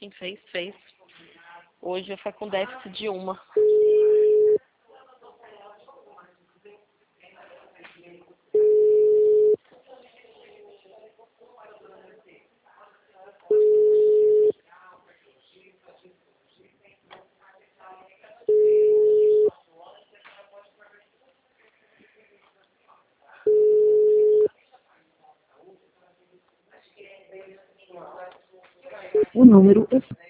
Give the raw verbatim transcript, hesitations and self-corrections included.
Quem fez, fez. Hoje vai ficar com déficit de uma. O número